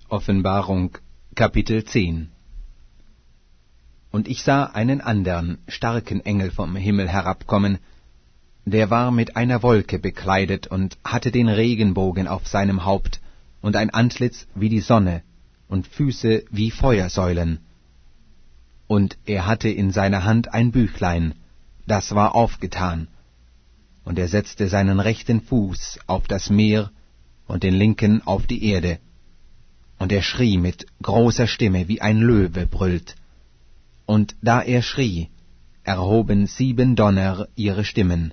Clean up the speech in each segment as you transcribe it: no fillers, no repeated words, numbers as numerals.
Offenbarung, Kapitel 10. Und ich sah einen andern, starken Engel vom Himmel herabkommen, der war mit einer Wolke bekleidet und hatte den Regenbogen auf seinem Haupt und ein Antlitz wie die Sonne und Füße wie Feuersäulen. Und er hatte in seiner Hand ein Büchlein, das war aufgetan. Und er setzte seinen rechten Fuß auf das Meer und den linken auf die Erde. Und er schrie mit großer Stimme, wie ein Löwe brüllt. Und da er schrie, erhoben 7 Donner ihre Stimmen.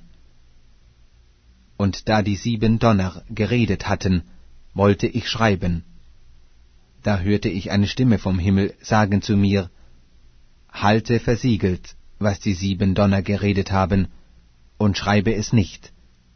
Und da die 7 Donner geredet hatten, wollte ich schreiben. Da hörte ich eine Stimme vom Himmel sagen zu mir, Halte versiegelt, was die 7 Donner geredet haben, und schreibe es nicht.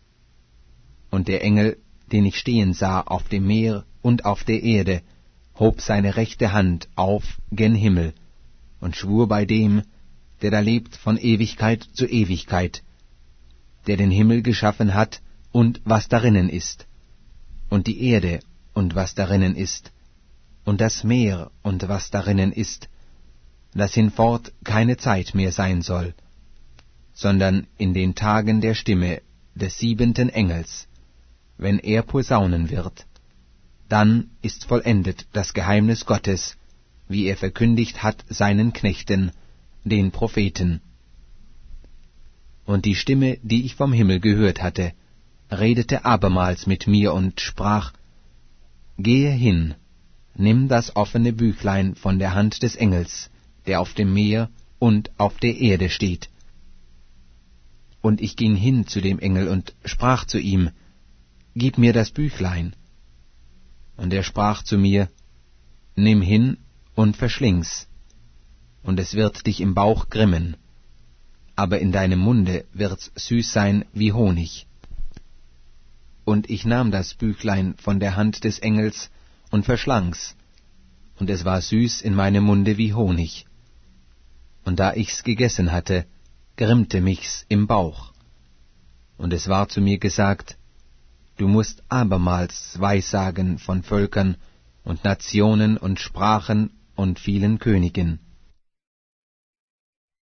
Und der Engel, den ich stehen sah auf dem Meer und auf der Erde, hob seine rechte Hand auf gen Himmel und schwur bei dem, der da lebt von Ewigkeit zu Ewigkeit, der den Himmel geschaffen hat und was darinnen ist, und die Erde und was darinnen ist, und das Meer und was darinnen ist, dass hinfort keine Zeit mehr sein soll, sondern in den Tagen der Stimme des 7. Engels, wenn er posaunen wird, dann ist vollendet das Geheimnis Gottes, wie er verkündigt hat seinen Knechten, den Propheten. Und die Stimme, die ich vom Himmel gehört hatte, redete abermals mit mir und sprach, Gehe hin, nimm das offene Büchlein von der Hand des Engels, der auf dem Meer und auf der Erde steht. Und ich ging hin zu dem Engel und sprach zu ihm, Gib mir das Büchlein. Und er sprach zu mir, Nimm hin und verschling's, und es wird dich im Bauch grimmen, aber in deinem Munde wird's süß sein wie Honig. Und ich nahm das Büchlein von der Hand des Engels und verschlang's, und es war süß in meinem Munde wie Honig. Und da ich's gegessen hatte, grimmte mich's im Bauch. Und es war zu mir gesagt, Du musst abermals Weissagen von Völkern und Nationen und Sprachen und vielen Königen.